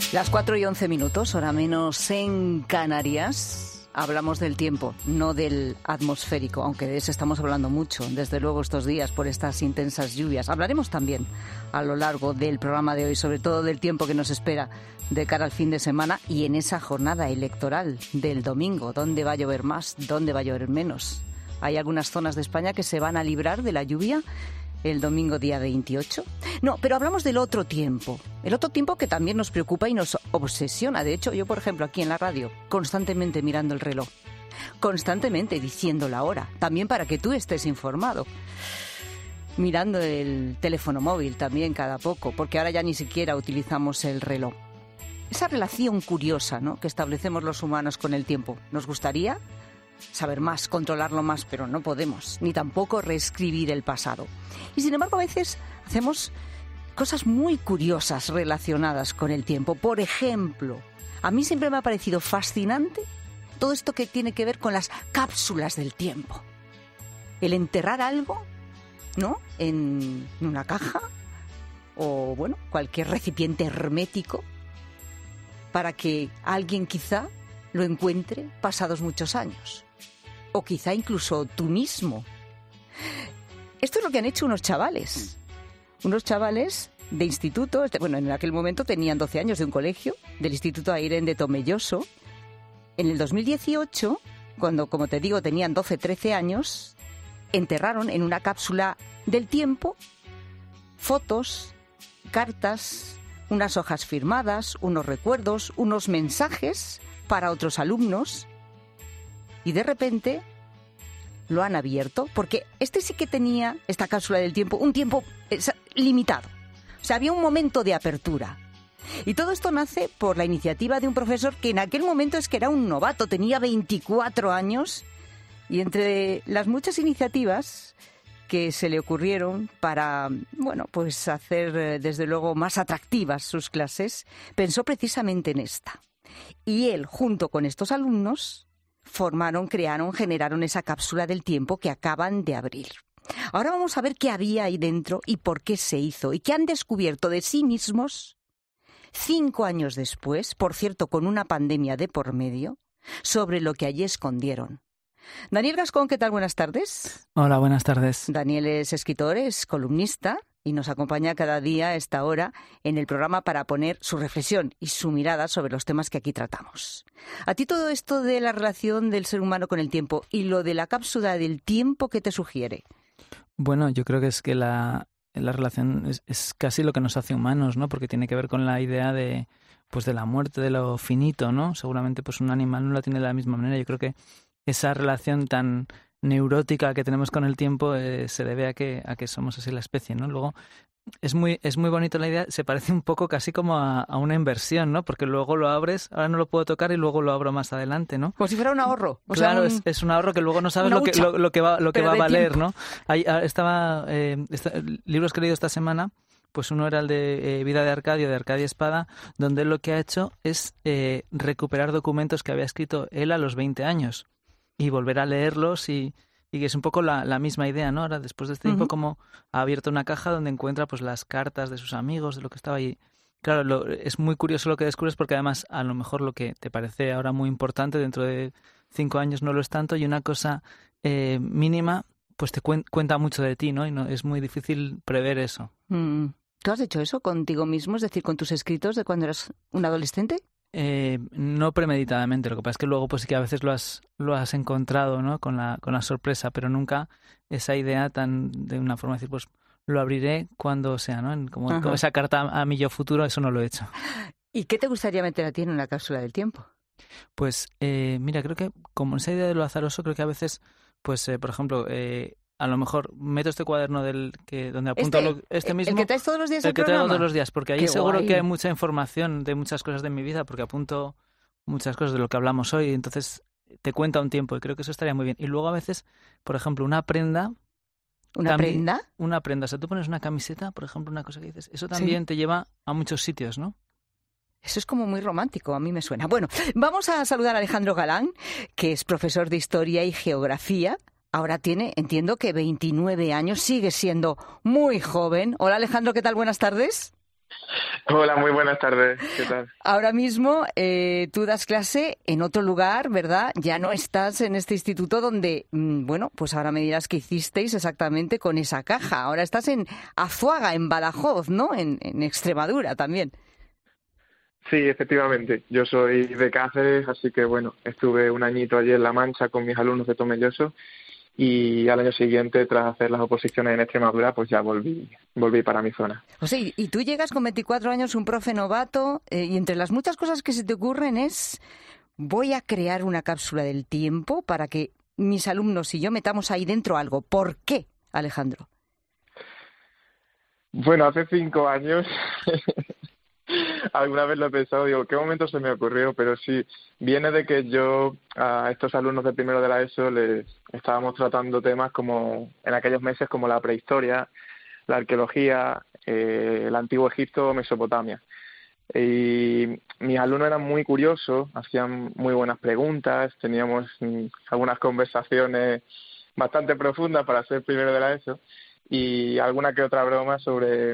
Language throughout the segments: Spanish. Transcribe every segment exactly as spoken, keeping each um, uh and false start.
Las cuatro y once minutos, hora menos en Canarias. Hablamos del tiempo, no del atmosférico, aunque de eso estamos hablando mucho, desde luego estos días, por estas intensas lluvias. Hablaremos también a lo largo del programa de hoy, sobre todo del tiempo que nos espera de cara al fin de semana y en esa jornada electoral del domingo. ¿Dónde va a llover más? ¿Dónde va a llover menos? Hay algunas zonas de España que se van a librar de la lluvia el domingo día veintiocho. No, pero hablamos del otro tiempo. El otro tiempo que también nos preocupa y nos obsesiona. De hecho, yo, por ejemplo, aquí en la radio, constantemente mirando el reloj, constantemente diciendo la hora, también para que tú estés informado. Mirando el teléfono móvil también cada poco, porque ahora ya ni siquiera utilizamos el reloj. Esa relación curiosa, ¿no?, que establecemos los humanos con el tiempo. Nos gustaría saber más, controlarlo más, pero no podemos, ni tampoco reescribir el pasado. Y sin embargo, a veces hacemos cosas muy curiosas relacionadas con el tiempo. Por ejemplo, a mí siempre me ha parecido fascinante todo esto que tiene que ver con las cápsulas del tiempo. El enterrar algo, ¿no?, en una caja o, bueno, cualquier recipiente hermético para que alguien quizá lo encuentre pasados muchos años. O quizá incluso tú mismo. Esto es lo que han hecho unos chavales. Unos chavales de instituto, bueno, en aquel momento tenían doce años, de un colegio, del Instituto Airén de Tomelloso. En el dos mil dieciocho, cuando, como te digo, tenían doce, trece años, enterraron en una cápsula del tiempo fotos, cartas, unas hojas firmadas, unos recuerdos, unos mensajes para otros alumnos, y de repente lo han abierto, porque este sí que tenía, esta cápsula del tiempo, un tiempo limitado. O sea, había un momento de apertura. Y todo esto nace por la iniciativa de un profesor que en aquel momento es que era un novato, tenía veinticuatro años, y entre las muchas iniciativas que se le ocurrieron para, bueno, pues hacer desde luego más atractivas sus clases, pensó precisamente en esta. Y él, junto con estos alumnos, formaron, crearon, generaron esa cápsula del tiempo que acaban de abrir. Ahora vamos a ver qué había ahí dentro y por qué se hizo, y qué han descubierto de sí mismos cinco años después, por cierto, con una pandemia de por medio, sobre lo que allí escondieron. Daniel Gascón, ¿qué tal? Buenas tardes. Hola, buenas tardes. Daniel es escritor, es columnista y nos acompaña cada día a esta hora en el programa para poner su reflexión y su mirada sobre los temas que aquí tratamos. ¿A ti todo esto de la relación del ser humano con el tiempo y lo de la cápsula del tiempo, qué te sugiere? Bueno, yo creo que es que la, la relación es, es casi lo que nos hace humanos, ¿no? Porque tiene que ver con la idea de, pues, de la muerte, de lo finito, ¿no? Seguramente pues un animal no la tiene de la misma manera. Yo creo que esa relación tan neurótica que tenemos con el tiempo eh, se debe a que a que somos así la especie, ¿no? Luego es muy es muy bonito la idea, se parece un poco casi como a, a una inversión, ¿no? Porque luego lo abres, ahora no lo puedo tocar y luego lo abro más adelante, ¿no? Como si fuera un ahorro. O claro, sea, un... es, es un ahorro que luego no sabes lo que, lo, lo que va lo que va a valer, tiempo. ¿no? Ahí estaba eh, esta, libros que he leído esta semana. Pues uno era el de eh, Vida de Arcadio, de Arcadio Espada, donde él lo que ha hecho es eh, recuperar documentos que había escrito él a los veinte años. Y volver a leerlos y, y que es un poco la, la misma idea, ¿no? Ahora, después de este tiempo, uh-huh. como ha abierto una caja donde encuentra pues las cartas de sus amigos, de lo que estaba ahí. Claro, lo, es muy curioso lo que descubres porque además a lo mejor lo que te parece ahora muy importante dentro de cinco años no lo es tanto y una cosa eh, mínima pues te cuen, cuenta mucho de ti, ¿no? Y no, es muy difícil prever eso. Mm. ¿Tú has hecho eso contigo mismo? Es decir, con tus escritos de cuando eras un adolescente. Eh, no premeditadamente, lo que pasa es que luego pues sí que a veces lo has lo has encontrado, ¿no? con la con la sorpresa, pero nunca esa idea tan de una forma de decir pues lo abriré cuando sea, ¿no? Como, como esa carta a, a mi yo futuro, eso no lo he hecho. ¿Y qué te gustaría meter a ti en una cápsula del tiempo? Pues eh, mira, creo que como esa idea de lo azaroso, creo que a veces pues eh, por ejemplo eh, a lo mejor meto este cuaderno del que donde apunto este, lo, este mismo, el que traes todos los días el que programa? traigo todos los días, porque ahí Qué seguro guay. que hay mucha información de muchas cosas de mi vida, porque apunto muchas cosas de lo que hablamos hoy, entonces te cuenta un tiempo y creo que eso estaría muy bien. Y luego a veces, por ejemplo, una prenda. ¿Una también, prenda? Una prenda. O sea, tú pones una camiseta, por ejemplo, una cosa que dices, eso también sí. te lleva a muchos sitios, ¿no? Eso es como muy romántico, a mí me suena. Bueno, vamos a saludar a Alejandro Galán, que es profesor de Historia y Geografía. Ahora tiene, entiendo que veintinueve años, sigue siendo muy joven. Hola Alejandro, ¿qué tal? Buenas tardes. Hola, muy buenas tardes. ¿Qué tal? Ahora mismo eh, tú das clase en otro lugar, ¿verdad? Ya no estás en este instituto donde, mm, bueno, pues ahora me dirás qué hicisteis exactamente con esa caja. Ahora estás en Azuaga, en Badajoz, ¿no? En, en Extremadura también. Sí, efectivamente. Yo soy de Cáceres, así que bueno, estuve un añito allí en La Mancha con mis alumnos de Tomelloso y al año siguiente, tras hacer las oposiciones en Extremadura, pues ya volví, volví para mi zona. O sea, y, y tú llegas con veinticuatro años, un profe novato, eh, y entre las muchas cosas que se te ocurren es, voy a crear una cápsula del tiempo para que mis alumnos y yo metamos ahí dentro algo. ¿Por qué, Alejandro? Bueno, hace cinco años, alguna vez lo he pensado, digo, ¿qué momento se me ocurrió? Pero sí, viene de que yo a estos alumnos de primero de la ESO les estábamos tratando temas como, en aquellos meses, como la prehistoria, la arqueología, eh, el antiguo Egipto, Mesopotamia. Y mis alumnos eran muy curiosos, hacían muy buenas preguntas, teníamos mm, algunas conversaciones bastante profundas para ser primero de la ESO y alguna que otra broma sobre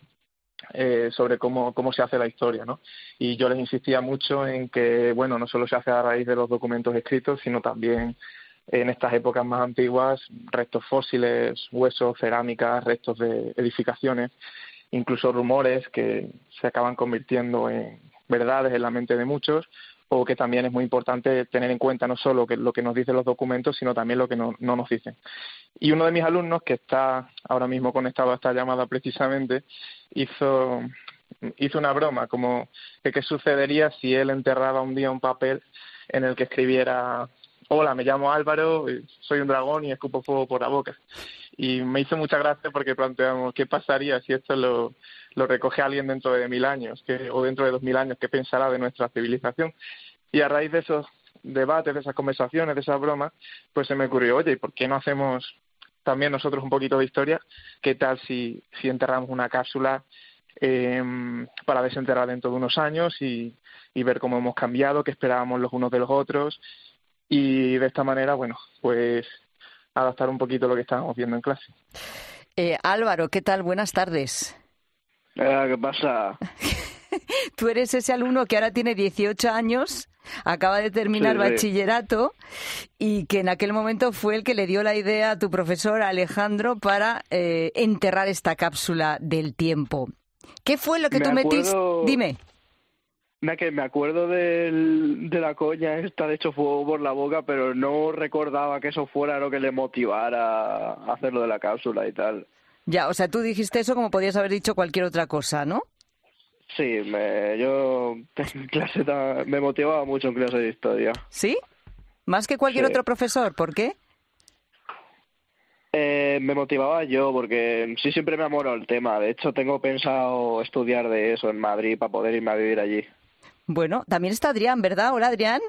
eh, sobre cómo cómo se hace la historia, ¿no? Y yo les insistía mucho en que, bueno, no solo se hace a raíz de los documentos escritos, sino también en estas épocas más antiguas, restos fósiles, huesos, cerámicas, restos de edificaciones, incluso rumores que se acaban convirtiendo en verdades en la mente de muchos, o que también es muy importante tener en cuenta no solo que lo que nos dicen los documentos, sino también lo que no, no nos dicen. Y uno de mis alumnos, que está ahora mismo conectado a esta llamada precisamente, hizo, hizo una broma, como que qué sucedería si él enterraba un día un papel en el que escribiera: hola, me llamo Álvaro, soy un dragón y escupo fuego por la boca. Y me hizo mucha gracia porque planteamos qué pasaría si esto lo, lo recoge alguien dentro de mil años que, o dentro de dos mil años, qué pensará de nuestra civilización. Y a raíz de esos debates, de esas conversaciones, de esas bromas, pues se me ocurrió, oye, ¿y por qué no hacemos también nosotros un poquito de historia? ¿Qué tal si, si enterramos una cápsula eh, para desenterrar dentro de unos años y, y ver cómo hemos cambiado, qué esperábamos los unos de los otros? Y de esta manera, bueno, pues adaptar un poquito lo que estábamos viendo en clase. Eh, Álvaro, ¿qué tal? Buenas tardes. Eh, ¿Qué pasa? Tú eres ese alumno que ahora tiene dieciocho años, acaba de terminar Sí, sí. bachillerato y que en aquel momento fue el que le dio la idea a tu profesor Alejandro para eh, enterrar esta cápsula del tiempo. ¿Qué fue lo que Me tú metiste? acuerdo- Dime. Nada, que me acuerdo del, de la coña esta de hecho fuego por la boca, pero no recordaba que eso fuera lo que le motivara a hacerlo de la cápsula y tal. Ya, o sea, tú dijiste eso como podías haber dicho cualquier otra cosa, ¿no? Sí, me, yo en clase ta- me motivaba mucho en clase de historia. ¿Sí? Más que cualquier Sí. otro profesor, ¿por qué? Eh, me motivaba yo porque sí siempre me ha molado el tema. De hecho, tengo pensado estudiar de eso en Madrid para poder irme a vivir allí. Bueno, también está Adrián, ¿verdad? Hola, Adrián.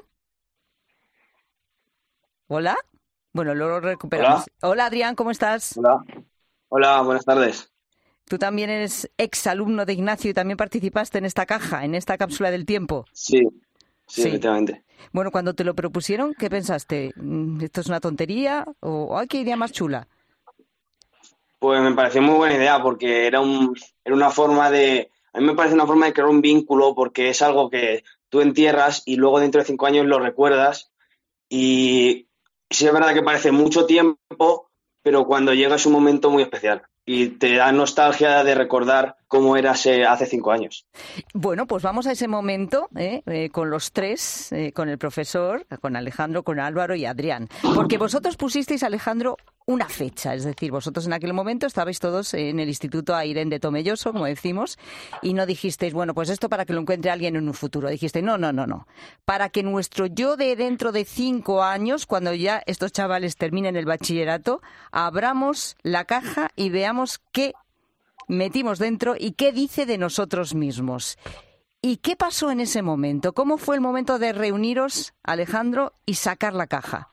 Hola. Bueno, luego lo recuperamos. Hola. Hola, Adrián, ¿cómo estás? Hola. Hola, buenas tardes. Tú también eres exalumno de Ignacio y también participaste en esta caja, en esta cápsula del tiempo. Sí, sí, Sí. efectivamente. Bueno, cuando te lo propusieron, ¿qué pensaste? Mm, ¿Esto es una tontería? ¿O ay, qué idea más chula? Pues me pareció muy buena idea porque era un, era una forma de, a mí me parece una forma de crear un vínculo porque es algo que tú entierras y luego dentro de cinco años lo recuerdas y sí es verdad que parece mucho tiempo, pero cuando llega es un momento muy especial y te da nostalgia de recordar cómo eras eh, hace cinco años. Bueno, pues vamos a ese momento ¿eh? Eh, con los tres, eh, con el profesor, con Alejandro, con Álvaro y Adrián. Porque vosotros pusisteis, Alejandro, una fecha. Es decir, vosotros en aquel momento estabais todos en el Instituto Airén de Tomelloso, como decimos, y no dijisteis, bueno, pues esto para que lo encuentre alguien en un futuro. Dijisteis, no, no, no, no. Para que nuestro yo de dentro de cinco años, cuando ya estos chavales terminen el bachillerato, abramos la caja y veamos qué metimos dentro y qué dice de nosotros mismos. ¿Y qué pasó en ese momento? ¿Cómo fue el momento de reuniros, Alejandro, y sacar la caja?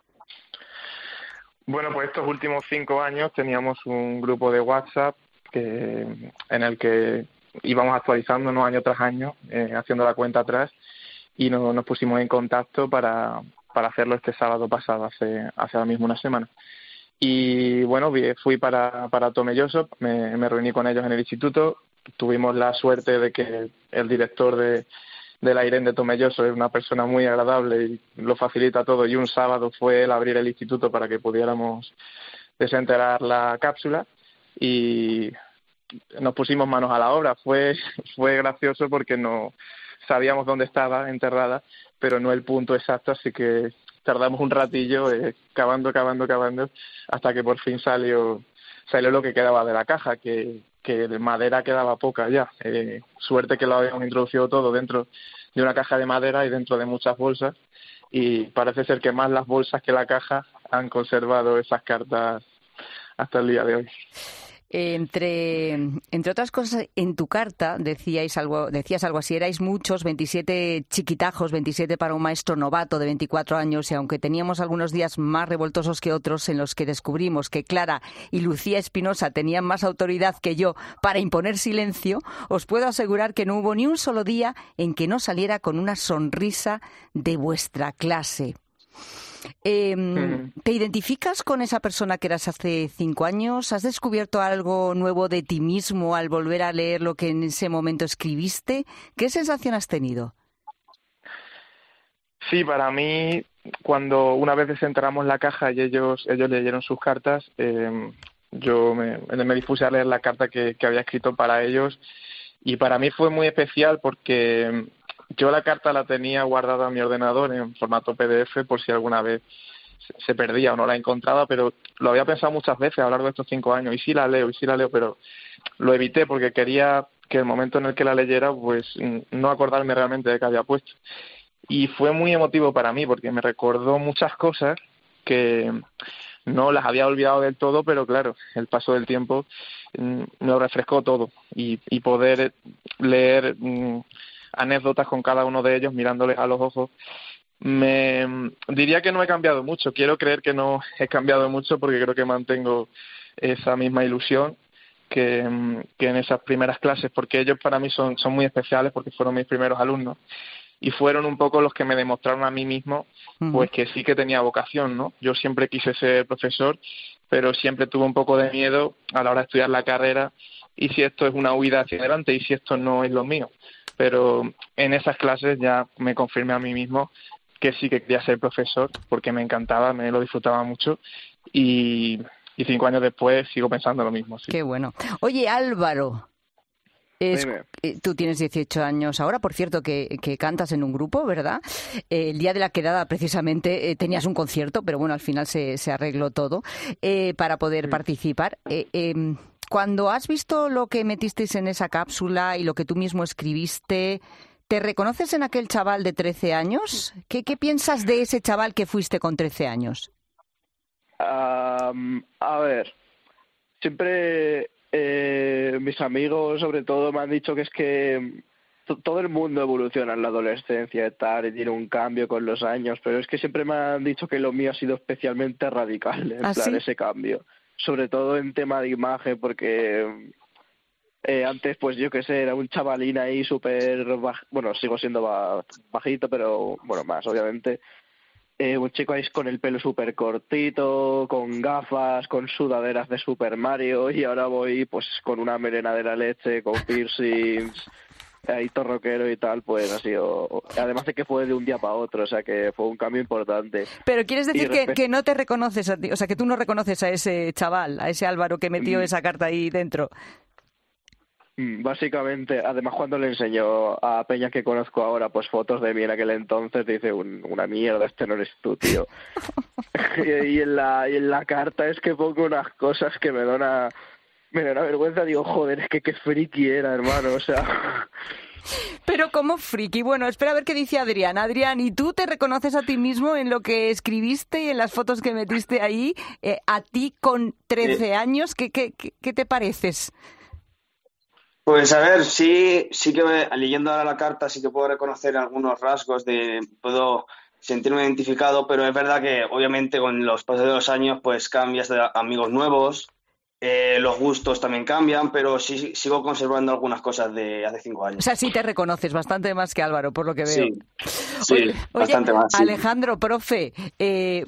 Bueno, pues estos últimos cinco años teníamos un grupo de WhatsApp que, en el que íbamos actualizándonos año tras año, eh, haciendo la cuenta atrás, y no, nos pusimos en contacto para, para hacerlo este sábado pasado, hace, hace ahora mismo una semana. Y bueno, fui para, para Tomelloso, me, me reuní con ellos en el instituto, tuvimos la suerte de que el director de, de la IREN de Tomelloso es una persona muy agradable y lo facilita todo, y un sábado fue él a abrir el instituto para que pudiéramos desenterrar la cápsula y nos pusimos manos a la obra. Fue, fue gracioso porque no sabíamos dónde estaba enterrada, pero no el punto exacto, así que tardamos un ratillo eh, cavando, cavando, cavando, hasta que por fin salió salió lo que quedaba de la caja, que, que de madera quedaba poca ya. Eh, suerte que lo habíamos introducido todo dentro de una caja de madera y dentro de muchas bolsas, y parece ser que más las bolsas que la caja han conservado esas cartas hasta el día de hoy. Entre, entre otras cosas, en tu carta decíais algo, decías algo así: erais muchos, veintisiete chiquitajos, veintisiete para un maestro novato de veinticuatro años, y aunque teníamos algunos días más revoltosos que otros en los que descubrimos que Clara y Lucía Espinosa tenían más autoridad que yo para imponer silencio, os puedo asegurar que no hubo ni un solo día en que no saliera con una sonrisa de vuestra clase. Eh, ¿Te identificas con esa persona que eras hace cinco años? ¿Has descubierto algo nuevo de ti mismo al volver a leer lo que en ese momento escribiste? ¿Qué sensación has tenido? Sí, para mí, cuando una vez desenterramos la caja y ellos ellos leyeron sus cartas, eh, yo me, me dispuse a leer la carta que, que había escrito para ellos, y para mí fue muy especial porque yo la carta la tenía guardada en mi ordenador en formato P D F por si alguna vez se perdía o no la encontraba, pero lo había pensado muchas veces a lo largo de estos cinco años, y sí la leo, y sí la leo, pero lo evité porque quería que el momento en el que la leyera, pues no acordarme realmente de qué había puesto. Y fue muy emotivo para mí porque me recordó muchas cosas que no las había olvidado del todo, pero claro, el paso del tiempo me lo refrescó todo, y, y poder leer anécdotas con cada uno de ellos mirándoles a los ojos, me diría que no he cambiado mucho. Quiero creer que no he cambiado mucho porque creo que mantengo esa misma ilusión que, que en esas primeras clases, porque ellos para mí son, son muy especiales porque fueron mis primeros alumnos y fueron un poco los que me demostraron a mí mismo pues que sí que tenía vocación, ¿no? Yo siempre quise ser profesor, pero siempre tuve un poco de miedo a la hora de estudiar la carrera, y si esto es una huida hacia adelante y si esto no es lo mío. Pero en esas clases ya me confirmé a mí mismo que sí que quería ser profesor porque me encantaba, me lo disfrutaba mucho, y, y cinco años después sigo pensando lo mismo. Sí. Qué bueno. Oye, Álvaro, es, tú tienes dieciocho años ahora, por cierto, que, que cantas en un grupo, ¿verdad? Eh, el día de la quedada, precisamente, eh, tenías un concierto, pero bueno, al final se, se arregló todo eh, para poder sí. participar. Eh, eh, Cuando has visto lo que metisteis en esa cápsula y lo que tú mismo escribiste, ¿te reconoces en aquel chaval de trece años? ¿Qué, qué piensas de ese chaval que fuiste con trece años? Um, a ver, siempre eh, mis amigos, sobre todo, me han dicho que es que t- todo el mundo evoluciona en la adolescencia y tal, y tiene un cambio con los años, pero es que siempre me han dicho que lo mío ha sido especialmente radical, en ¿Ah, plan, sí? ese cambio. Sobre todo en tema de imagen, porque eh, antes, pues yo qué sé, era un chavalín ahí súper baj... bueno, sigo siendo ba- bajito, pero bueno, más obviamente. Eh, un chico ahí con el pelo súper cortito, con gafas, con sudaderas de Super Mario, y ahora voy pues con una melena de la leche, con piercings, ahí todo rockero y tal. Pues ha sido, además de que fue de un día para otro, o sea que fue un cambio importante. Pero quieres decir que, respe- que no te reconoces a ti, o sea, que tú no reconoces a ese chaval, a ese Álvaro que metió Mm. esa carta ahí dentro. Básicamente, además cuando le enseñó a Peña que conozco ahora pues fotos de mí en aquel entonces, dice un, una mierda, este no eres tú, tío. y, y en la y en la carta es que pongo unas cosas que me da una, me da una vergüenza, digo, joder, es que qué friki era, hermano, o sea... Pero como friki. Bueno, espera a ver qué dice Adrián. Adrián, ¿y tú te reconoces a ti mismo en lo que escribiste y en las fotos que metiste ahí? Eh, a ti con trece años, ¿qué, qué, qué, qué te pareces? Pues a ver, sí, sí que me- leyendo ahora la carta sí que puedo reconocer algunos rasgos, de puedo sentirme identificado, pero es verdad que obviamente con los pasos de los años pues cambias de amigos nuevos, eh, los gustos también cambian, pero sí sigo conservando algunas cosas de hace cinco O años. sea, sí te reconoces bastante más que Álvaro, por lo que veo. Sí, sí, Oye, bastante más. Sí. Alejandro, profe, eh,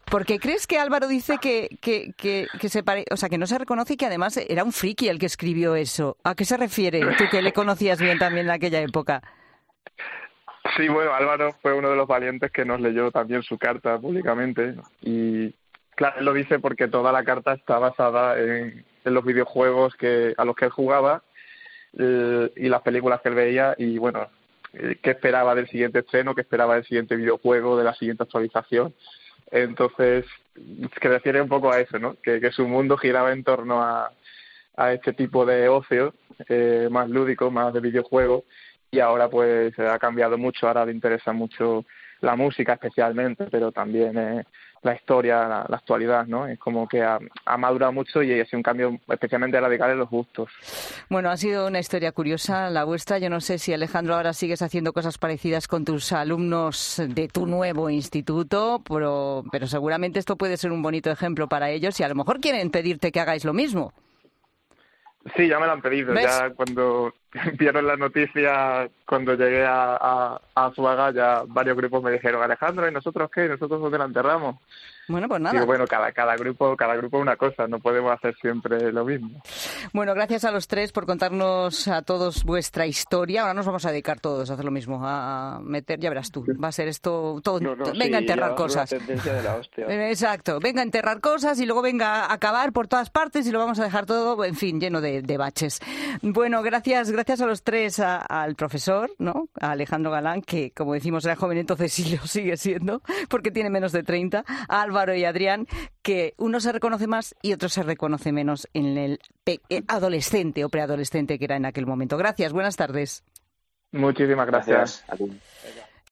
¿Por qué crees que Álvaro dice que, que, que, que se pare... o sea, que no se reconoce y que además era un friki el que escribió eso? ¿A qué se refiere? Tú que le conocías bien también en aquella época. Sí, bueno, Álvaro fue uno de los valientes que nos leyó también su carta públicamente y claro, él lo dice porque toda la carta está basada en, en los videojuegos que a los que él jugaba eh, y las películas que él veía y bueno, eh, qué esperaba del siguiente estreno, qué esperaba del siguiente videojuego, de la siguiente actualización. Entonces, que refiere un poco a eso, ¿no? Que, que su mundo giraba en torno a, a este tipo de ocio eh, más lúdico, más de videojuego. Y ahora pues ha cambiado mucho, ahora le interesa mucho la música especialmente, pero también eh, la historia, la, la actualidad, ¿no? Es como que ha, ha madurado mucho y ha sido un cambio especialmente radical en los gustos. Bueno, ha sido una historia curiosa la vuestra. Yo no sé si, Alejandro, ahora sigues haciendo cosas parecidas con tus alumnos de tu nuevo instituto, pero, pero seguramente esto puede ser un bonito ejemplo para ellos y a lo mejor quieren pedirte que hagáis lo mismo. Sí, ya me lo han pedido. ¿Ves? Ya cuando vieron la noticia, cuando llegué a, a, a Azuaga, ya varios grupos me dijeron, Alejandro, ¿y nosotros qué? ¿Nosotros dónde la enterramos? Bueno, pues nada. Digo, bueno, cada, cada grupo cada grupo una cosa, no podemos hacer siempre lo mismo. Bueno, gracias a los tres por contarnos a todos vuestra historia. Ahora nos vamos a dedicar todos a hacer lo mismo, a meter, ya verás tú, va a ser esto todo. No, no, venga sí, a enterrar cosas. Una tendencia de la hostia. Exacto, venga a enterrar cosas y luego venga a acabar por todas partes y lo vamos a dejar todo, en fin, lleno de, de baches. Bueno, gracias, gracias a los tres, a, al profesor, ¿no? A Alejandro Galán, que como decimos era joven, entonces sí lo sigue siendo, porque tiene menos de treinta, a Álvaro y Adrián, que uno se reconoce más y otro se reconoce menos en el adolescente o preadolescente que era en aquel momento. Gracias, buenas tardes. Muchísimas gracias. Gracias a ti.